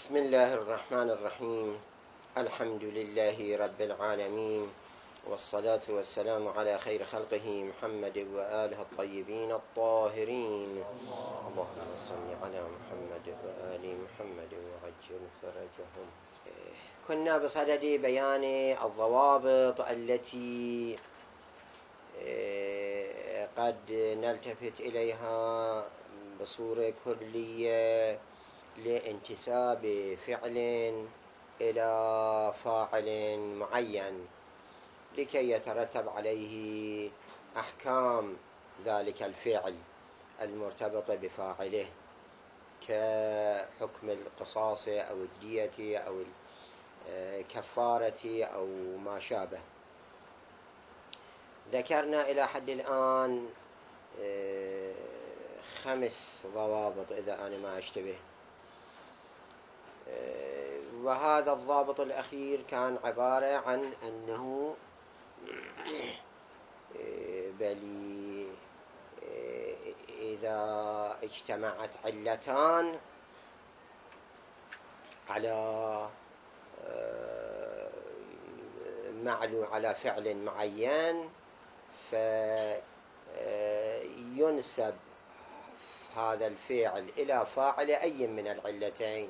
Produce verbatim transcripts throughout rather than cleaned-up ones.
بسم الله الرحمن الرحيم. الحمد لله رب العالمين، والصلاة والسلام على خير خلقه محمد وآله الطيبين الطاهرين. اللهم صل على محمد وآل محمد وعجل فرجهم. كنا بصدد بيان الضوابط التي قد نلتفت إليها بصورة كلية لانتساب فعل إلى فاعل معين لكي يترتب عليه أحكام ذلك الفعل المرتبطة بفاعله، كحكم القصاص أو الدية أو الكفارة أو ما شابه. ذكرنا إلى حد الآن خمس ضوابط إذا أنا ما أشتبه، وهذا الضابط الأخير كان عبارة عن أنه بل إذا اجتمعت علتان على معلو على فعل معين فينسب هذا الفعل إلى فاعل أي من العلتين.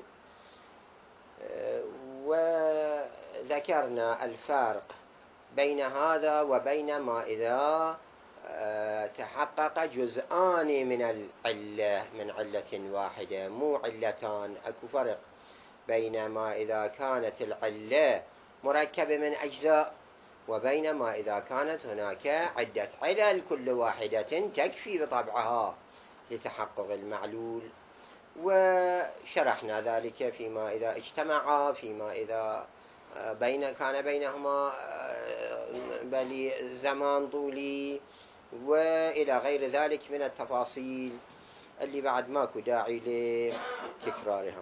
وذكرنا الفرق بين هذا وبين ما إذا تحقق جزءان من العلة من علة واحدة، مو علتان. أكو فرق بين ما إذا كانت العلة مركبة من أجزاء وبين ما إذا كانت هناك عدة علل كل واحدة تكفي بطبعها لتحقق المعلول. وشرحنا ذلك فيما إذا اجتمعا، فيما إذا بين كان بينهما بل زمان طولي، وإلى غير ذلك من التفاصيل اللي بعد ماكو داعي لتكرارها.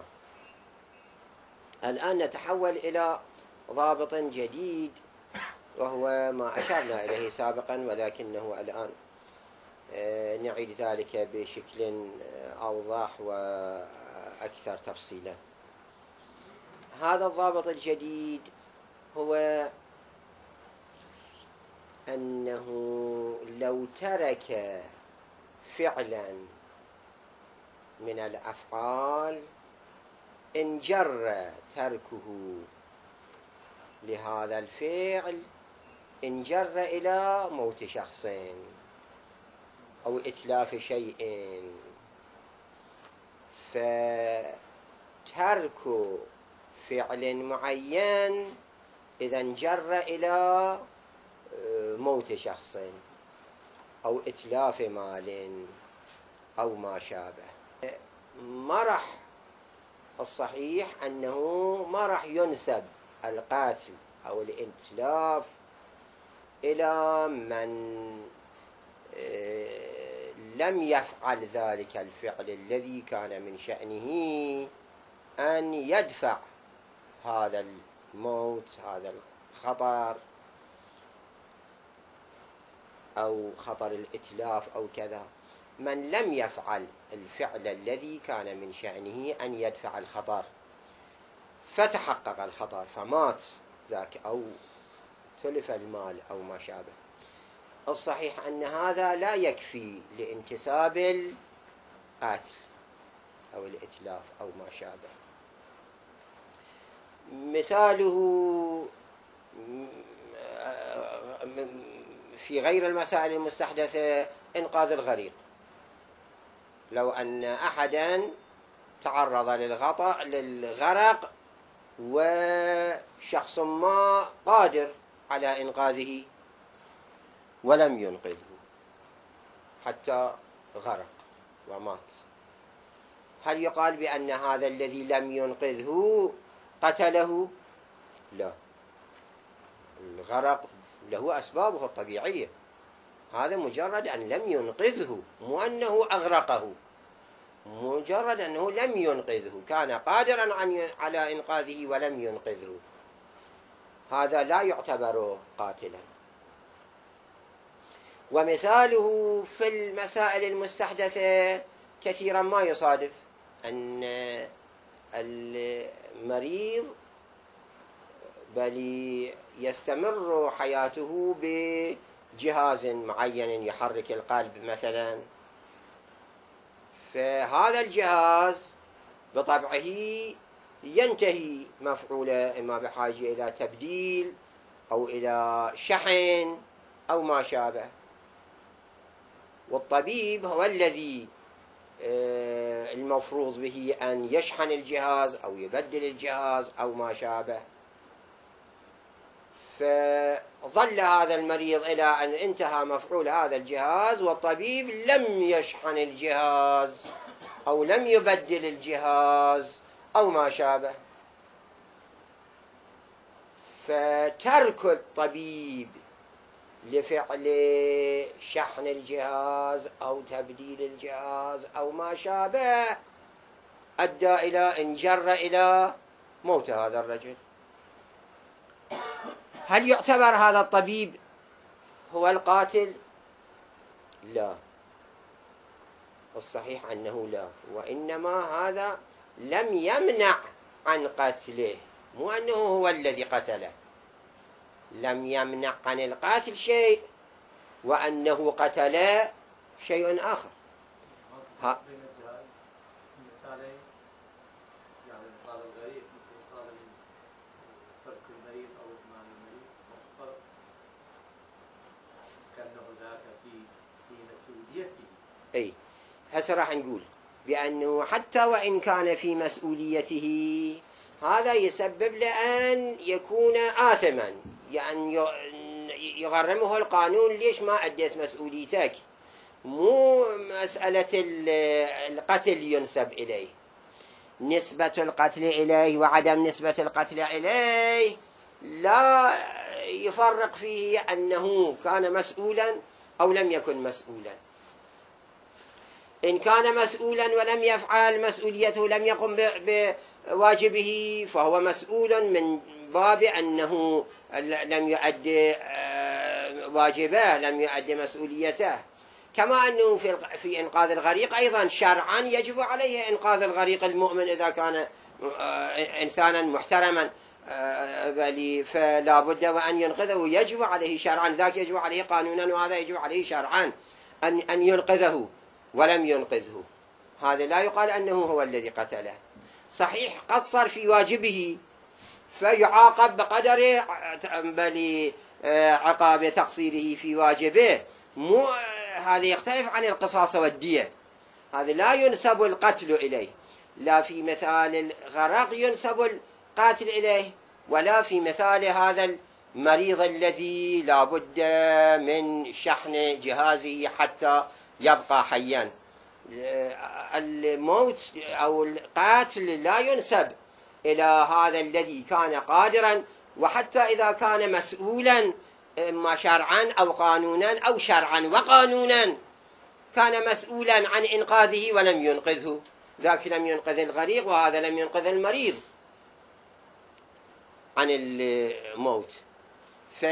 الآن نتحول إلى ضابط جديد وهو ما أشرنا إليه سابقا، ولكنه الآن نعيد ذلك بشكل أوضح وأكثر تفصيلا. هذا الضابط الجديد هو أنه لو ترك فعلا من الأفعال انجر تركه لهذا الفعل انجر إلى موت شخص أو إتلاف شيء، فترك فعل معين إذا انجر إلى موت شخص أو إتلاف مال أو ما شابه، ما راح الصحيح أنه ما راح ينسب القتل أو الإتلاف إلى من لم يفعل ذلك الفعل الذي كان من شأنه أن يدفع هذا الموت، هذا الخطر أو خطر الإتلاف أو كذا. من لم يفعل الفعل الذي كان من شأنه أن يدفع الخطر فتحقق الخطر فمات ذاك أو تلف المال أو ما شابه، الصحيح أن هذا لا يكفي لانتساب القتل أو الإتلاف أو ما شابه. مثاله في غير المسائل المستحدثة إنقاذ الغريق. لو أن أحدا تعرض للغرق وشخص ما قادر على إنقاذه ولم ينقذه حتى غرق ومات، هل يقال بأن هذا الذي لم ينقذه قتله؟ لا، الغرق له أسبابه الطبيعية، هذا مجرد أن لم ينقذه، مو أنه أغرقه، مجرد أنه لم ينقذه، كان قادرا على إنقاذه ولم ينقذه، هذا لا يعتبر قاتلا. ومثاله في المسائل المستحدثة كثيرا ما يصادف أن مريض بل يستمر حياته بجهاز معين يحرك القلب مثلا، فهذا الجهاز بطبعه ينتهي مفعوله، إما بحاجة إلى تبديل أو إلى شحن أو ما شابه. والطبيب هو الذي المفروض به أن يشحن الجهاز أو يبدل الجهاز أو ما شابه. فظل هذا المريض إلى أن انتهى مفعول هذا الجهاز والطبيب لم يشحن الجهاز أو لم يبدل الجهاز أو ما شابه. فترك الطبيب لفعل شحن الجهاز أو تبديل الجهاز أو ما شابه أدى إلى انجر إلى موت هذا الرجل. هل يعتبر هذا الطبيب هو القاتل؟ لا، الصحيح أنه لا، وإنما هذا لم يمنع عن قتله، مو أنه هو الذي قتله، لم يمنع عن القاتل شيء وأنه قتل شيء آخر. ها أي هسه راح نقول بأنه حتى وإن كان في مسؤوليته هذا يسبب لأن يكون آثما، يعني يغرمه القانون، ليش ما أديت مسؤوليتك؟ مو مسألة القتل ينسب إليه، نسبة القتل إليه وعدم نسبة القتل إليه لا يفرق فيه أنه كان مسؤولا أو لم يكن مسؤولا. إن كان مسؤولا ولم يفعل مسؤوليته، لم يقم بواجبه، فهو مسؤول من باب أنه لم يؤدي واجبه، لم يؤدي مسؤوليته. كما أنه في في إنقاذ الغريق أيضا شرعا يجب عليه إنقاذ الغريق المؤمن إذا كان إنسانا محترما، فلا بد وأن ينقذه، يجب عليه شرعا، ذاك يجب عليه قانونا وهذا يجب عليه شرعا أن أن ينقذه ولم ينقذه. هذا لا يقال أنه هو الذي قتله. صحيح قصر في واجبه فيعاقب بقدر بل عقاب تقصيره في واجبه، مو هذا يختلف عن القصاص والدية. هذا لا ينسب القتل إليه، لا في مثال الغرق ينسب القاتل إليه، ولا في مثال هذا المريض الذي لا بد من شحن جهازه حتى يبقى حيا. الموت أو القاتل لا ينسب إلى هذا الذي كان قادرا، وحتى إذا كان مسؤولا إما شرعا أو قانونا أو شرعا وقانونا كان مسؤولا عن إنقاذه ولم ينقذه، ذاك لم ينقذ الغريق وهذا لم ينقذ المريض عن الموت. ف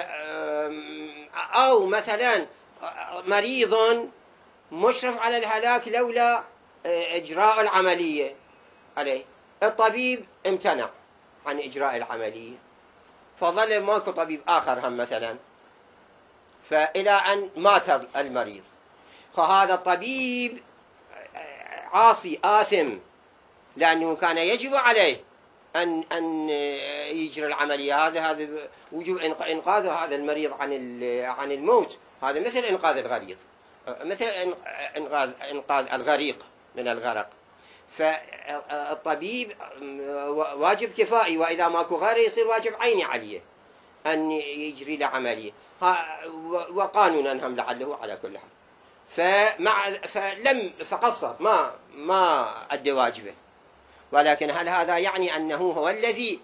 أو مثلا مريض مشرف على الهلاك لولا إجراء العملية عليه، الطبيب امتنع عن إجراء العملية فظل ماكو طبيب آخر هم مثلا، فإلى أن مات المريض، فهذا الطبيب عاصي آثم، لأنه كان يجب عليه أن أن يجري العملية. هذا هذا وجوب إنقاذ هذا المريض عن عن الموت، هذا مثل إنقاذ الغريق، مثل إنقاذ إنقاذ الغريق من الغرق. فالطبيب واجب كفائي، وإذا ماكو غيره يصير واجب عيني عليه أن يجري له عملية، وقانونا هم لعله على كل حال. فمع فلم فقصر ما ما أدى واجبه، ولكن هل هذا يعني أنه هو الذي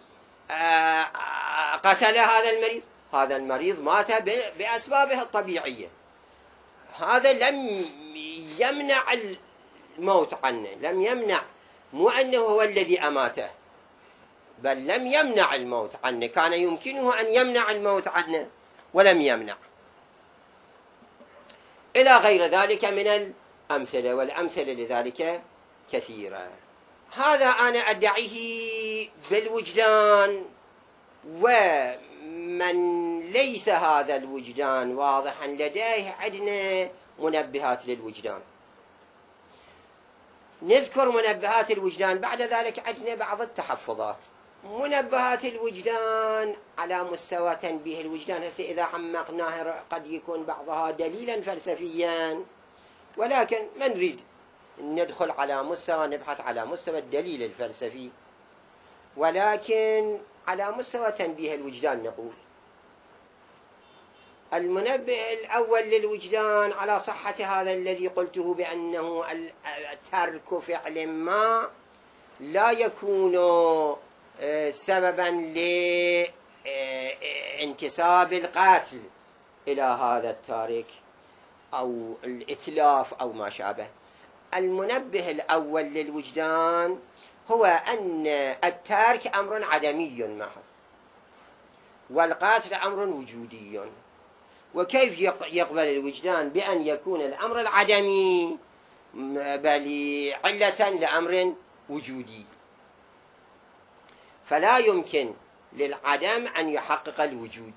قتل هذا المريض؟ هذا المريض مات بأسبابه الطبيعية، هذا لم يمنع الموت عنه، لم يمنع، مو أنه هو الذي أماته، بل لم يمنع الموت عنه، كان يمكنه أن يمنع الموت عنه ولم يمنع. إلى غير ذلك من الأمثلة، والأمثلة لذلك كثيرة. هذا أنا أدعيه بالوجدان، ومن ليس هذا الوجدان واضحا لديه عندنا منبهات للوجدان. نذكر منبهات الوجدان، بعد ذلك عندنا بعض التحفظات. منبهات الوجدان على مستوى تنبيه الوجدان، هسه إذا عمقناها قد يكون بعضها دليلا فلسفيا، ولكن ما نريد ندخل على مستوى نبحث على مستوى الدليل الفلسفي، ولكن على مستوى تنبيه الوجدان نقول المنبه الأول للوجدان على صحة هذا الذي قلته بأنه ترك فعل ما لا يكون سببا لانتساب القاتل إلى هذا التارك أو الإتلاف أو ما شابه. المنبه الأول للوجدان هو أن التارك أمر عدمي محض، والقاتل أمر وجودي. وكيف يقبل الوجدان بأن يكون الأمر العدمي بل علة لأمر وجودي؟ فلا يمكن للعدم أن يحقق الوجود،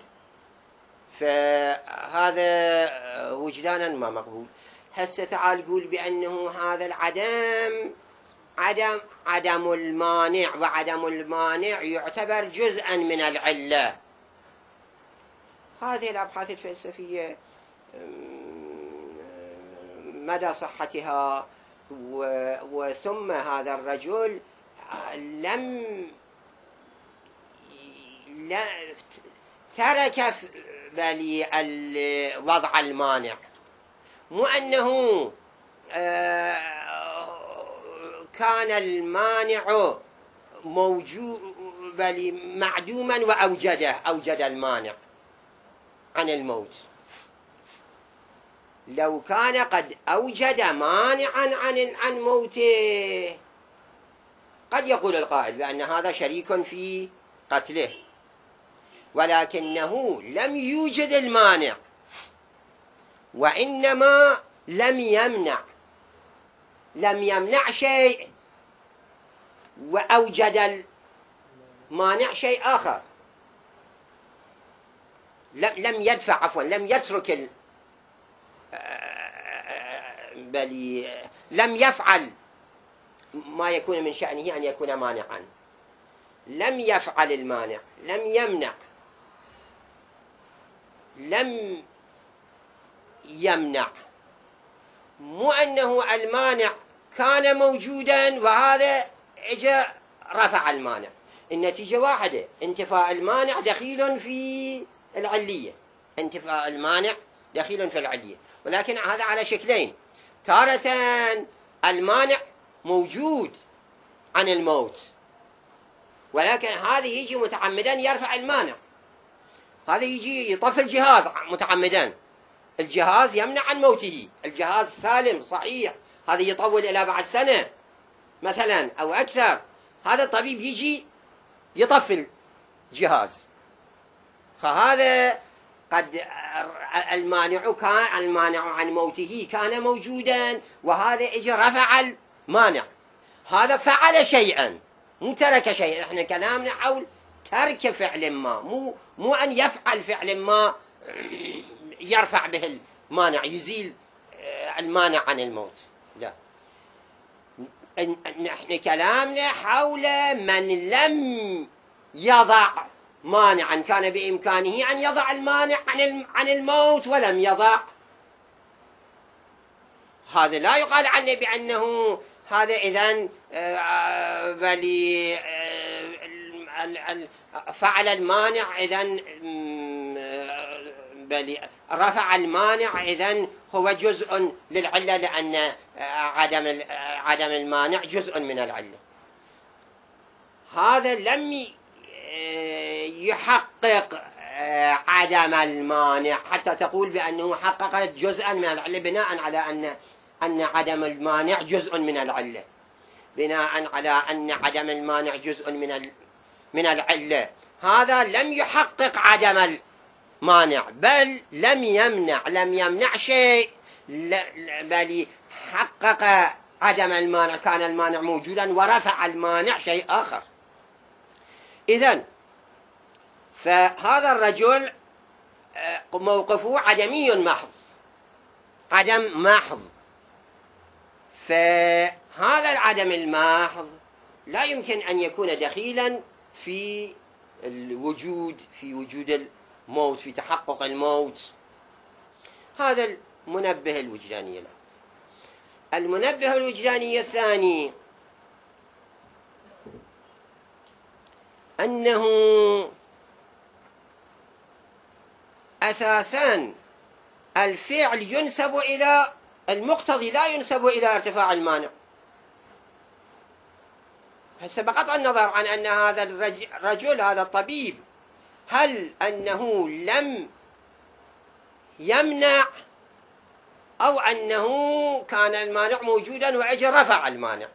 فهذا وجدانا ما مقبول. هسه تعال قول بأنه هذا العدم عدم عدم المانع، وعدم المانع يعتبر جزءا من العلة. هذه الأبحاث الفلسفية مدى صحتها، وثم هذا الرجل لم لا ترك بل وضع المانع، مو أنه كان المانع موجود بل معدوما وأوجده أوجد المانع عن الموت. لو كان قد أوجد مانعا عن عن موته قد يقول القائل بأن هذا شريك في قتله، ولكنه لم يوجد المانع، وإنما لم يمنع لم يمنع شيء وأوجد المانع شيء آخر. لم يدفع عفوا لم يترك ال... بل لم يفعل ما يكون من شأنه أن يكون مانعا. لم يفعل المانع، لم يمنع، لم يمنع، مو أنه المانع كان موجودا وهذا اجى رفع المانع. النتيجة واحدة، انتفاء المانع دخيل في العلية، انتفاء المانع دخيل في العلية، ولكن هذا على شكلين. تارة المانع موجود عن الموت، ولكن هذا يجي متعمدا يرفع المانع، هذا يجي يطفي الجهاز متعمدا، الجهاز يمنع عن موته، الجهاز سالم صحيح، هذا يطول إلى بعد سنة مثلا أو أكثر، هذا الطبيب يجي يطفي الجهاز. فهذا قد المانع كان المانع عن موته كان موجودا، وهذا اجى رفع المانع، هذا فعل شيئا مو ترك شيئا. احنا كلامنا حول ترك فعل ما، مو مو ان يفعل فعل ما يرفع به المانع يزيل المانع عن الموت، لا. نحن كلامنا حول من لم يضع مانعا كان بإمكانه أن يضع المانع عن الموت ولم يضع. هذا لا يقال عنه بأنه هذا إذن بل فعل المانع إذن بل رفع المانع إذن هو جزء للعلة، لأن عدم عدم المانع جزء من العلة. هذا لم يحقق عدم المانع حتى تقول بأنه حقق جزءا من العلة، بناء على أن أن عدم المانع جزء من العلة، بناء على أن عدم المانع جزء من من العلة. هذا لم يحقق عدم المانع، بل لم يمنع لم يمنع شيء، بل حقق عدم المانع كان المانع موجودا ورفع المانع شيء آخر. إذن فهذا الرجل موقفه عدمي محض، عدم محض. فهذا العدم المحض لا يمكن أن يكون دخيلا في الوجود، في وجود الموت، في تحقق الموت. هذا المنبه الوجداني له. المنبه الوجداني الثاني أنه أساساً الفعل ينسب إلى المقتضي، لا ينسب إلى ارتفاع المانع. هسه بقطع النظر عن أن هذا الرجل هذا الطبيب هل أنه لم يمنع أو أنه كان المانع موجودا وأجى رفع المانع.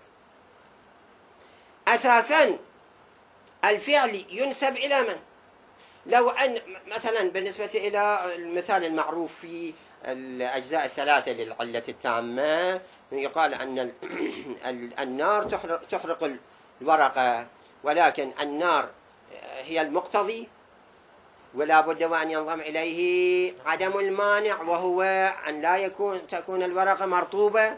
أساسا الفعل ينسب إلى من؟ لو أن مثلا بالنسبة إلى المثال المعروف في الأجزاء الثلاثة للعلة التامة، يقال أن النار تحرق الورقة، ولكن النار هي المقتضي ولا بد وأن ينضم إليه عدم المانع، وهو أن لا يكون تكون الورقة مرطوبة،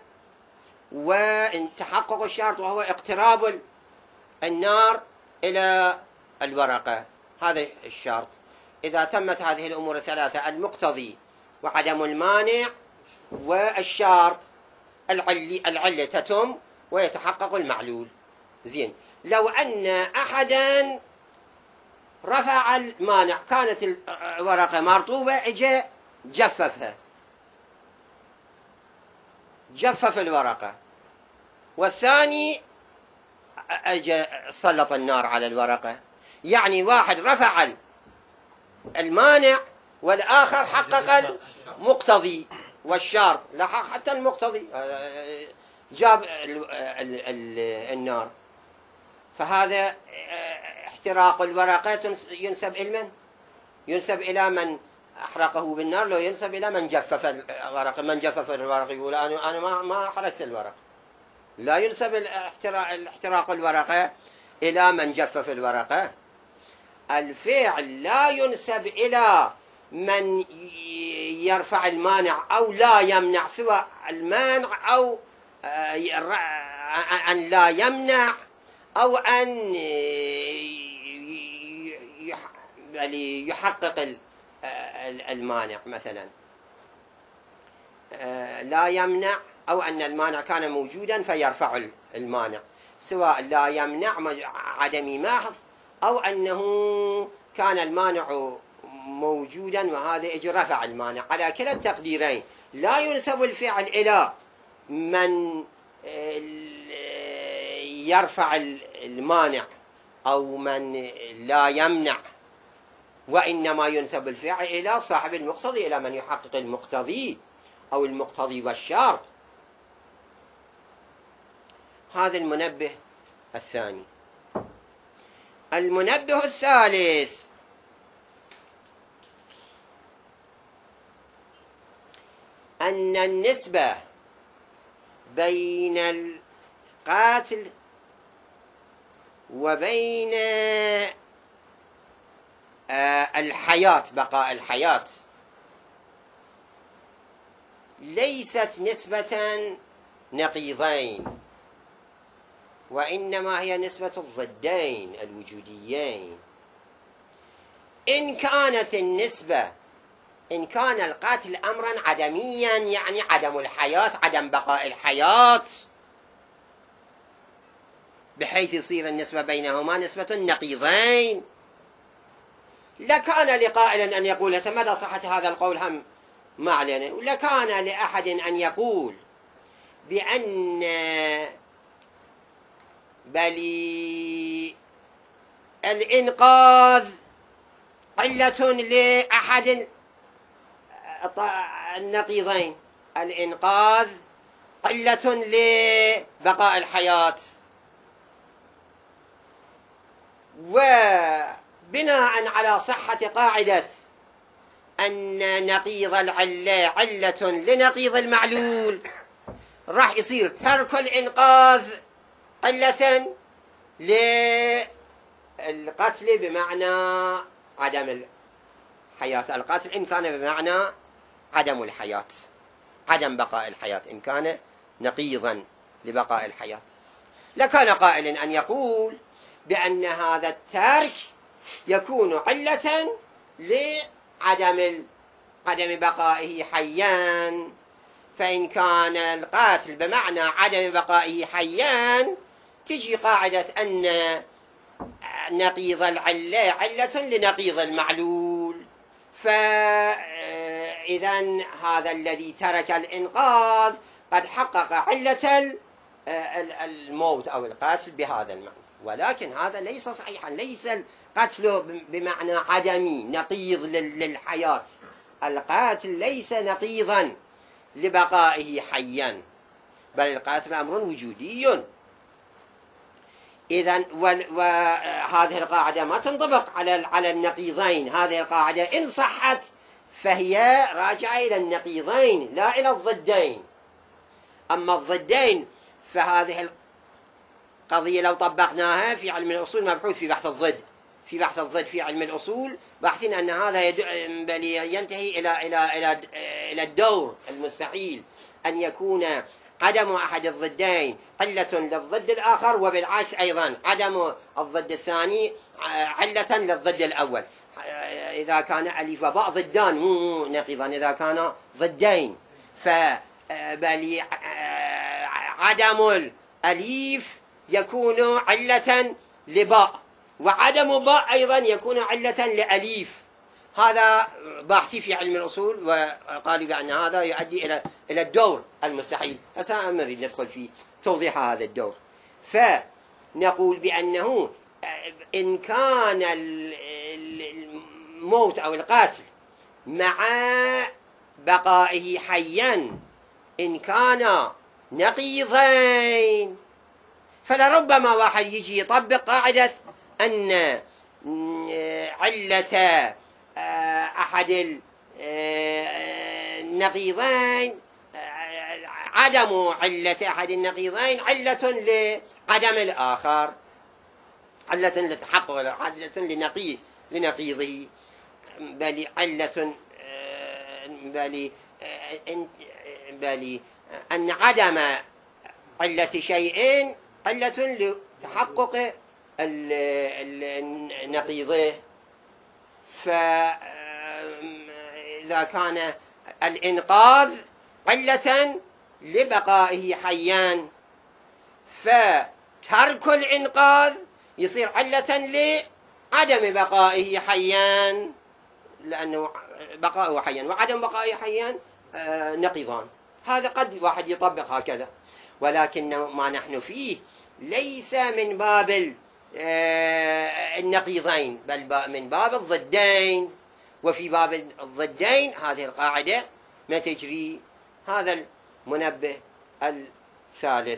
وتحقق الشرط وهو اقتراب النار إلى الورقة. هذا الشرط. إذا تمت هذه الأمور الثلاثة، المقتضي وعدم المانع والشرط، العلة تتم ويتحقق المعلول. زين، لو أن أحدا رفع المانع، كانت الورقة مرطوبة، اجى جففها، جفف الورقة، والثاني اجى سلط النار على الورقة. يعني واحد رفع المانع والآخر حقق المقتضي والشرط، لحق حتى المقتضي جاب النار. فهذا احتراق الورقة ينسب إلى من؟ ينسب إلى من أحرقه بالنار، لو ينسب إلى من جفف الورقة. من جفف الورقة يقول أنا أنا ما ما حرقت الورقة. لا ينسب الاحتراق الورقة إلى من جفف الورقة. الفعل لا ينسب إلى من يرفع المانع أو لا يمنع، سواء المانع أو أن لا يمنع أو أن يحقق المانع. مثلا لا يمنع أو أن المانع كان موجودا فيرفع المانع، سواء لا يمنع عدمي محض أو أنه كان المانع موجودا وهذا اجى رفع المانع. على كلا التقديرين لا ينسب الفعل إلى من يرفع المانع أو من لا يمنع، وإنما ينسب الفعل إلى صاحب المقتضي، إلى من يحقق المقتضي أو المقتضي والشرط. هذا المنبه الثاني. المنبه الثالث أن النسبة بين القاتل وبين الحياة، بقاء الحياة، ليست نسبة نقيضين، وإنما هي نسبة الضدين الوجوديين. إن كانت النسبة، إن كان القاتل أمرا عدميا، يعني عدم الحياة، عدم بقاء الحياة، بحيث يصير النسبة بينهما نسبة نقيضين، لكان لقائل أن يقول، هسه مدى صحة هذا القول هم ما علينا، لكان لأحد أن يقول بأن بل الإنقاذ علة لأحد النقيضين، الإنقاذ علة لبقاء الحياة، وبناء على صحة قاعدة أن نقيض العلة علة لنقيض المعلول، راح يصير ترك الإنقاذ علة للقتل بمعنى عدم الحياة. القتل إن كان بمعنى عدم الحياة، عدم بقاء الحياة، إن كان نقيضا لبقاء الحياة. لكان قائل أن يقول بأن هذا الترك يكون علة لعدم عدم بقائه حيا. فإن كان القاتل بمعنى عدم بقائه حيا تجي قاعدة أن نقيض العلة علة لنقيض المعلول. فإذا هذا الذي ترك الإنقاذ قد حقق علة الموت أو القتل بهذا المعنى، ولكن هذا ليس صحيحا. ليس القتل بمعنى عدمي نقيض للحياة، القاتل ليس نقيضا لبقائه حيا، بل القاتل أمر وجودي. إذن وهذه القاعدة ما تنطبق على على النقيضين. هذه القاعدة إن صحت فهي راجعة إلى النقيضين لا إلى الضدين. أما الضدين فهذه القضية لو طبقناها في علم الأصول مبحوث في بحث الضد. في بحث الضد في علم الأصول باحثين أن هذا ينتهي إلى إلى إلى إلى الدور المستحيل أن يكون عدم أحد الضدين علة للضد الآخر، وبالعكس أيضا عدم الضد الثاني علة للضد الأول. إذا كان ألف باء ضدان مو نقيضان، إذا كان ضدين فبل عدم الأليف يكون علة لباء، وعدم باء أيضا يكون علة لأليف. هذا باحثي في علم الأصول وقالوا بأن هذا يؤدي إلى إلى الدور المستحيل. هسه نريد ندخل في توضيح هذا الدور. فنقول بأنه إن كان الموت أو القتل مع بقائه حيا إن كان نقيضين فلربما واحد يجي يطبق قاعدة أن علة أحد النقيضين عدم علة أحد النقيضين علة لعدم الآخر، علة لتحقق، علة لنقيض لنقيضه، بل علة بل بل أن عدم علة شيء علة لتحقق نقيضه. فإذا كان الإنقاذ علة لبقائه حيا فترك الإنقاذ يصير علة لعدم بقائه حيا، لأنه بقائه حيا وعدم بقائه حيا نقيضان. هذا قد واحد يطبق هكذا، ولكن ما نحن فيه ليس من باب النقيضين بل من باب الضدين. وفي باب الضدين هذه القاعدة ما تجري. هذا المنبه الثالث.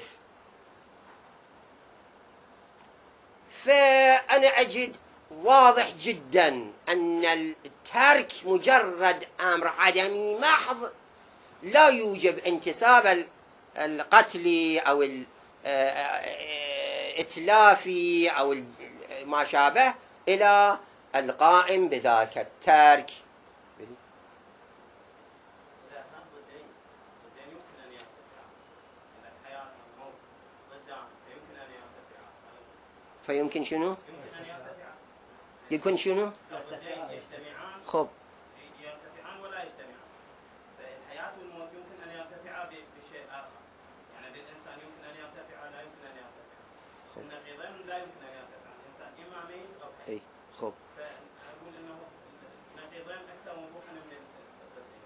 فأنا أجد واضح جدا أن الترك مجرد أمر عدمي محض لا يوجب انتساب القتل أو الإتلاف أو ما شابه إلى القائم بذاك الترك. فيمكن شنو؟ يكون شنو؟ خب يرتفعان ولا يجتمعان. فالحياة والموت يمكن أن يرتفعا بشيء آخر، يعني بالإنسان يمكن أن يرتفع لا يمكن أن يرتفع. النقيضين لا يمكن أن يرتفع، الإنسان إما ميت أو حي. أي خب. فأقول إنه النقيضين أكثر وضوحا من الضدين.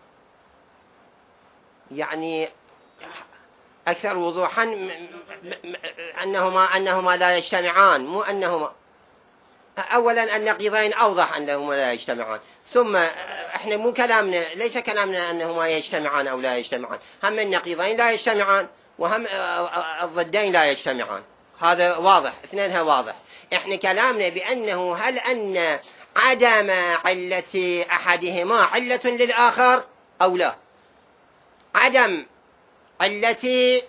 يعني أكثر وضوحا أنهما أنهما لا يجتمعان، مو أنهما. أولا النقيضين أوضح أنهما لا يجتمعان، ثم إحنا مو كلامنا ليس كلامنا أنهما يجتمعان أو لا يجتمعان، هم النقيضين لا يجتمعان وهم الضدين لا يجتمعان. هذا واضح، اثنينها واضح. إحنا كلامنا بأنه هل أن عدم علة أحدهما علة للآخر أو لا. عدم علة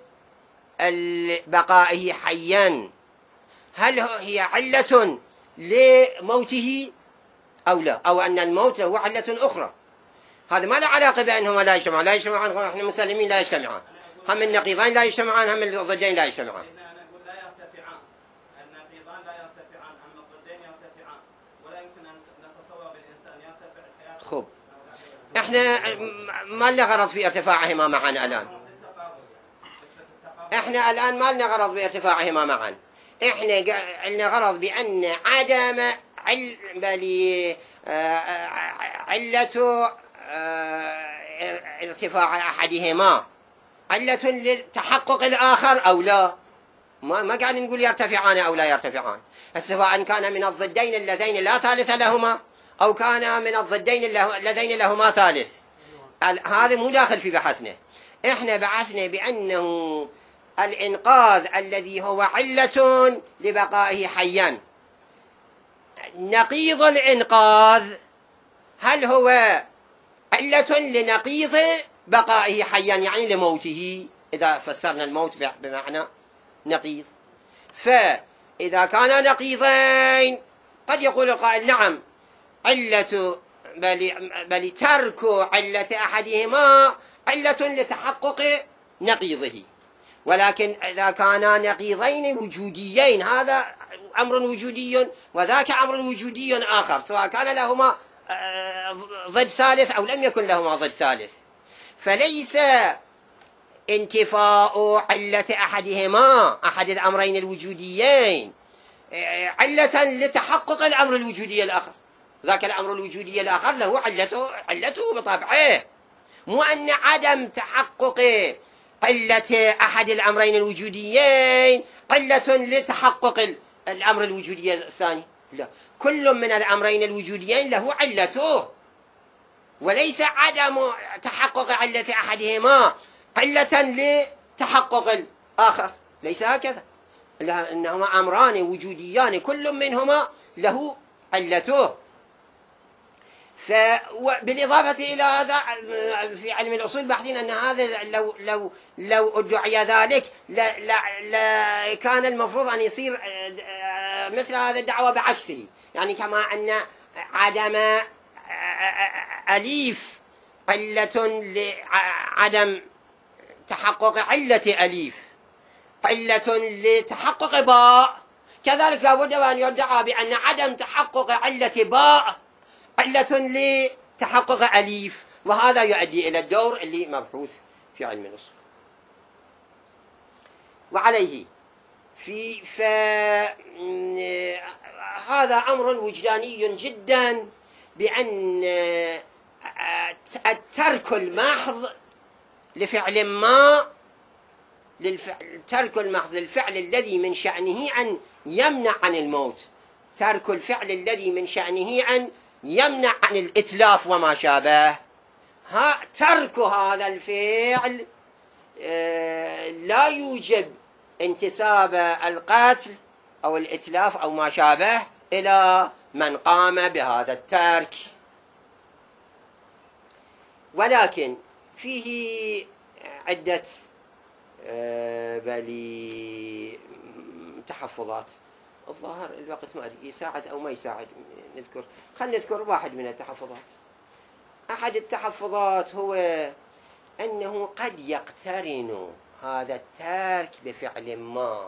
بقائه حيا، هل هي علة لموته أو لا، أو أن الموت له علة أخرى؟ هذا ما له علاقة بأنهما لا يجتمعان، لا يجتمعان، احنا مسلمين لا يجتمعان، هم النقيضين لا يجتمعان، هم الضدين لا يجتمعان. أنا أقول لا يرتفعان، النقيضان لا يرتفعان، أما الضدين يرتفعان، ولا يمكن أن نتصور بالإنسان يرتفع الحياة. خب، احنا ما لنا غرض في ارتفاعهما معا الآن، احنا الآن ما لنا غرض بارتفاعهما معا، احنا لنا غرض بأن عدم عل... بل علة ارتفاع أحدهما علة لتحقق الآخر أو لا. ما ما قاعد نقول يرتفعان أو لا يرتفعان، سواء كان من الضدين اللذين لا ثالث لهما أو كان من الضدين اللذين لهما ثالث، هذا مو داخل في بحثنا. احنا بحثنا بأنه الإنقاذ الذي هو علة لبقائه حيا، نقيض الإنقاذ هل هو علة لنقيض بقائه حيا، يعني لموته، إذا فسرنا الموت بمعنى نقيض. فإذا كان نقيضين قد يقول القائل نعم علة بل, بل ترك علة أحدهما علة لتحقق نقيضه، ولكن إذا كانا نقيضين وجوديين هذا أمر وجودي وذاك أمر وجودي آخر، سواء كان لهما ضد ثالث أو لم يكن لهما ضد ثالث، فليس انتفاء علة أحدهما أحد الأمرين الوجوديين علة لتحقق الأمر الوجودي الآخر، ذاك الأمر الوجودي الآخر له علته علته بطبعه، مو أن عدم تحقق علة أحد الأمرين الوجوديين علة لتحقق الأمر الوجودي الثاني، لا، كل من الأمرين الوجوديين له علته، وليس عدم تحقق علة أحدهما علة لتحقق الآخر، ليس هكذا، إنهما أمران وجوديان كل منهما له علته. فبالإضافة إلى هذا في علم الأصول باحثين أن هذا لو لو لو ادعي ذلك لا لا لا كان المفروض أن يصير مثل هذا الدعوة بعكسه، يعني كما أن عدم أليف علة لعدم تحقق علة أليف علة لتحقق باء، كذلك لابد أن يدعى بأن عدم تحقق علة باء علة لتحقق أليف، وهذا يؤدي إلى الدور اللي مبحوث في علم الأصول. وعليه في فهذا أمر وجداني جدا، بأن الترك المحض لفعل ما للفعل ترك المحض للفعل الذي من شأنه أن يمنع عن الموت، ترك الفعل الذي من شأنه أن يمنع عن الإتلاف وما شابه، ها ترك هذا الفعل لا يوجب انتساب القتل أو الإتلاف أو ما شابه إلى من قام بهذا الترك، ولكن فيه عدة بلي تحفظات. الظاهر الوقت ما يساعد أو ما يساعد نذكر، خلينا نذكر واحد من التحفظات. أحد التحفظات هو أنه قد يقترن هذا الترك بفعل ما،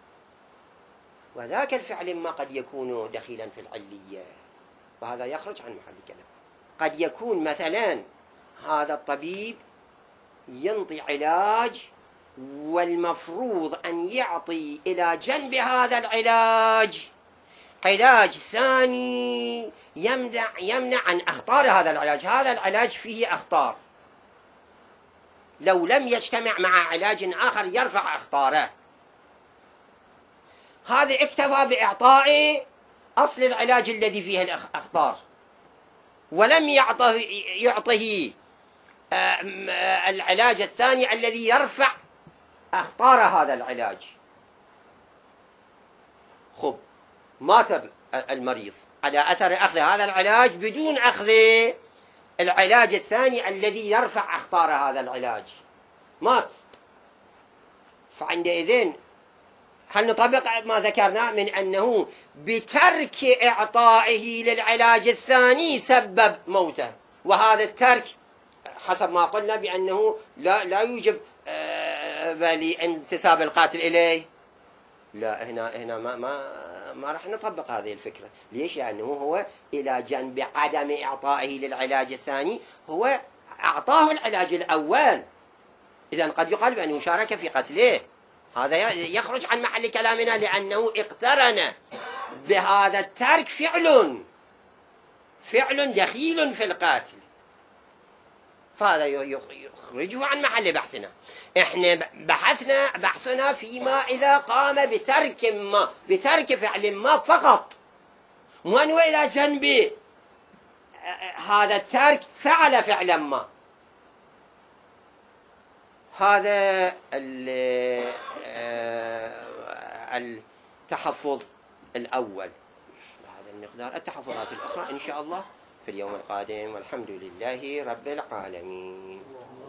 وذاك الفعل ما قد يكون دخيلا في العلية، وهذا يخرج عن محل الكلام. قد يكون مثلا هذا الطبيب ينطي علاج والمفروض أن يعطي إلى جنب هذا العلاج علاج ثاني يمنع يمنع عن أخطار هذا العلاج، هذا العلاج فيه أخطار، لو لم يجتمع مع علاج آخر يرفع أخطاره، هذا اكتفى بإعطاء أصل العلاج الذي فيه الأخطار، ولم يعطه يعطه العلاج الثاني الذي يرفع أخطار هذا العلاج. خب، مات المريض على أثر أخذ هذا العلاج بدون أخذ العلاج الثاني الذي يرفع أخطار هذا العلاج، مات فعندئذ هل نطبق ما ذكرنا من أنه بترك إعطائه للعلاج الثاني سبب موته، وهذا الترك حسب ما قلنا بأنه لا لا يوجب انتساب القاتل إليه؟ لا، هنا هنا ما ما ما راح نطبق هذه الفكرة. ليش؟ لأنه هو إلى جنب عدم إعطائه للعلاج الثاني هو أعطاه العلاج الأول، إذن قد يقال بأنه شارك في قتله. هذا يخرج عن محل كلامنا لأنه اقترن بهذا الترك فعل فعل دخيل في القاتل، فهذا يخرجه عن محل بحثنا. احنا بحثنا بحثنا فيما إذا قام بترك ما بترك فعل ما فقط، وأنه إلى جنب هذا الترك فعل فعلا ما. هذا التحفظ الأول. بهذا المقدار التحفظات الأخرى إن شاء الله في اليوم القادم، والحمد لله رب العالمين.